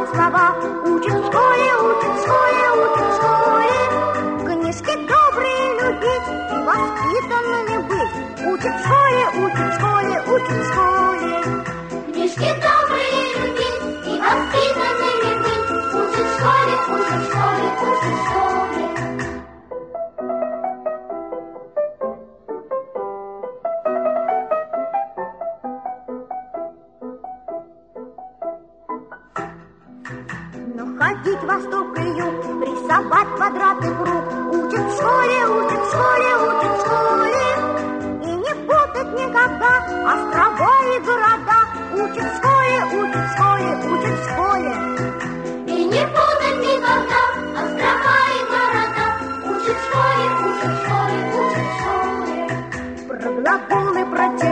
складывать слова. Учат в школе, учат в школе, учат в школе. Книжки добрые любить и воспитанными быть. Учат в школе, учат в школе, учат в школе. Книжки добрые любить и воспитанными быть. Учат в школе, учат в школе, учат в школе. Ходить восток и юг, рисовать квадраты круг. Учат в школе, учат в школе, учат в школе. И не путать никогда острова и города. Учат в школе, учат в школе, учат в школе. И не путать никогда острова и города. Учат в школе, учат в школе, учат в школе. Про глаголы, про те